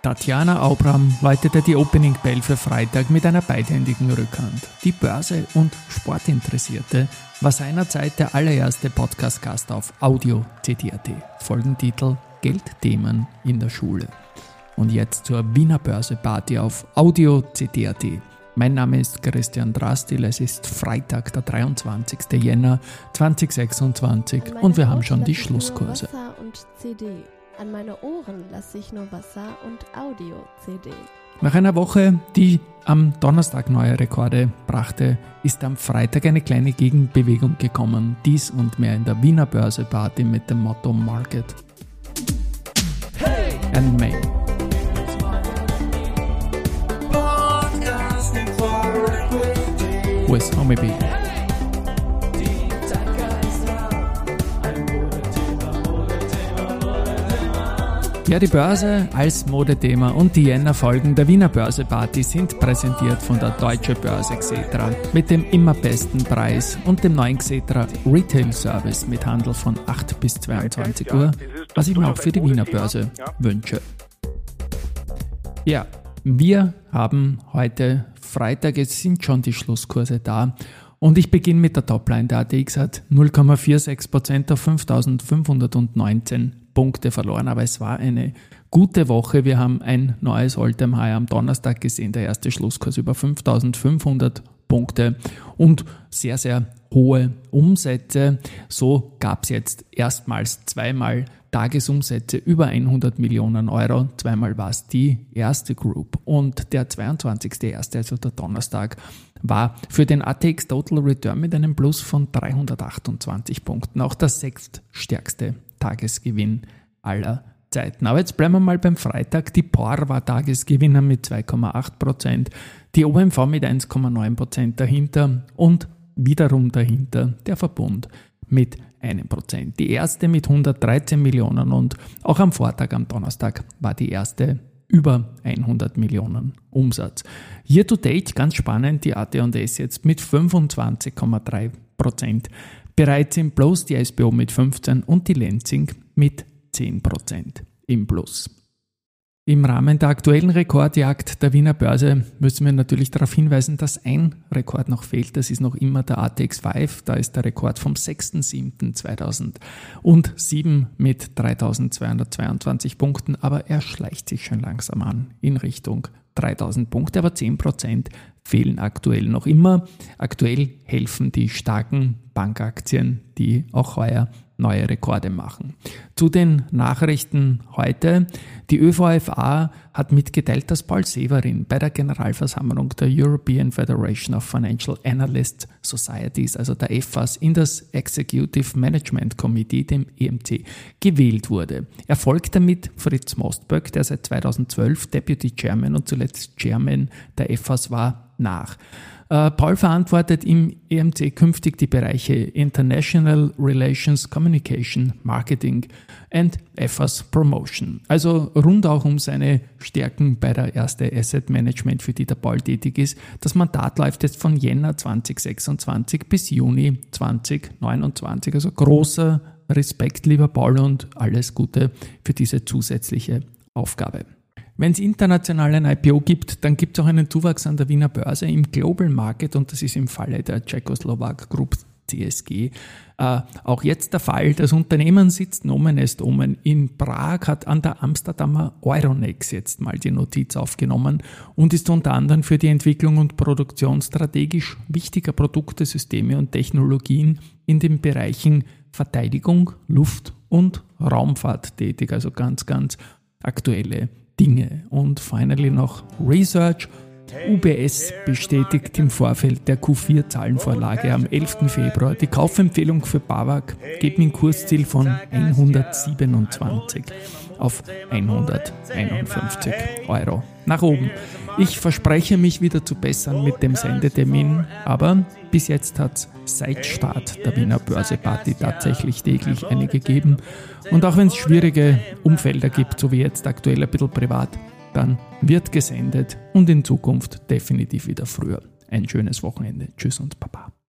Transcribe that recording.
Tatjana Aubram läutete die Opening Bell für Freitag mit einer beidhändigen Rückhand. Die Börse- und Sportinteressierte war seinerzeit der allererste Podcast-Gast auf Audio CD.at. Folgentitel: Geldthemen in der Schule. Und jetzt zur Wiener Börse-Party auf Audio CD.at. Mein Name ist Christian Drastil, es ist Freitag, der 23. Jänner 2026 und wir haben schon die Schlusskurse. Wasser und CD. An meine Ohren lasse ich nur Wasser und Audio-CD. Nach einer Woche, die am Donnerstag neue Rekorde brachte, ist am Freitag eine kleine Gegenbewegung gekommen. Dies und mehr in der Wiener Börse-Party mit dem Motto Market and May. With Homie B. Ja, die Börse als Modethema und die Jänner-Folgen der Wiener Börse-Party sind präsentiert von der Deutsche Börse Xetra mit dem immer besten Preis und dem neuen Xetra Retail-Service mit Handel von 8 bis 22 Uhr, was ich mir auch für die Wiener Börse wünsche. Ja, wir haben heute Freitag, es sind schon die Schlusskurse da und ich beginne mit der Topline. Der ATX hat 0,46% auf 5.519 Punkte verloren, aber es war eine gute Woche. Wir haben ein neues All-Time-High am Donnerstag gesehen, der erste Schlusskurs über 5.500 Punkte und sehr, sehr hohe Umsätze. So gab es jetzt erstmals zweimal Tagesumsätze über 100 Millionen Euro. Zweimal war es die erste Group und der 22.01., also der Donnerstag, war für den ATX Total Return mit einem Plus von 328 Punkten auch der sechststärkste Tagesgewinn aller Zeiten. Aber jetzt bleiben wir mal beim Freitag. Die POR war Tagesgewinner mit 2,8%, die OMV mit 1,9% dahinter und wiederum dahinter der Verbund mit 1%. Die erste mit 113 Millionen und auch am Vortag, am Donnerstag, war die erste über 100 Millionen Umsatz. Year to date, ganz spannend, die AT&S jetzt mit 25,3%. Bereits im Plus, die SBO mit 15% und die Lenzing mit 10% im Plus. Im Rahmen der aktuellen Rekordjagd der Wiener Börse müssen wir natürlich darauf hinweisen, dass ein Rekord noch fehlt. Das ist noch immer der ATX 5. Da ist der Rekord vom 6.7.2007 mit 3.222 Punkten, aber er schleicht sich schon langsam an in Richtung 3.000 Punkte, aber 10% fehlen aktuell noch immer. Aktuell helfen die starken Bankaktien, die auch heuer neue Rekorde machen. Zu den Nachrichten heute. Die ÖVFA hat mitgeteilt, dass Paul Severin bei der Generalversammlung der European Federation of Financial Analyst Societies, also der EFAS, in das Executive Management Committee, dem EMC, gewählt wurde. Er folgt damit Fritz Mostböck, der seit 2012 Deputy Chairman und zuletzt Chairman der EFAS war, nach. Paul verantwortet im EMC künftig die Bereiche International Relations, Communication, Marketing and EFAS Promotion. Also rund auch um seine Stärken bei der Erste Asset Management, für die der Paul tätig ist. Das Mandat läuft jetzt von Jänner 2026 bis Juni 2029. Also großer Respekt, lieber Paul, und alles Gute für diese zusätzliche Aufgabe. Wenn es international ein IPO gibt, dann gibt es auch einen Zuwachs an der Wiener Börse im Global Market und das ist im Falle der Czechoslovak Group CSG auch jetzt der Fall. Das Unternehmen sitzt Nomen est Omen in Prag, hat an der Amsterdamer Euronext jetzt mal die Notiz aufgenommen und ist unter anderem für die Entwicklung und Produktion strategisch wichtiger Produkte, Systeme und Technologien in den Bereichen Verteidigung, Luft- und Raumfahrt tätig. Also ganz, ganz aktuelle Dinge. Und finally noch Research. UBS bestätigt im Vorfeld der Q4-Zahlenvorlage am 11. Februar die Kaufempfehlung für BAWAG, geht mit einem Kursziel von 127 auf 151 Euro nach oben. Ich verspreche mich wieder zu bessern mit dem Sendetermin, aber bis jetzt hat es seit Start der Wiener Börse-Party tatsächlich täglich eine gegeben. Und auch wenn es schwierige Umfelder gibt, so wie jetzt aktuell ein bisschen privat, dann wird gesendet und in Zukunft definitiv wieder früher. Ein schönes Wochenende. Tschüss und Baba.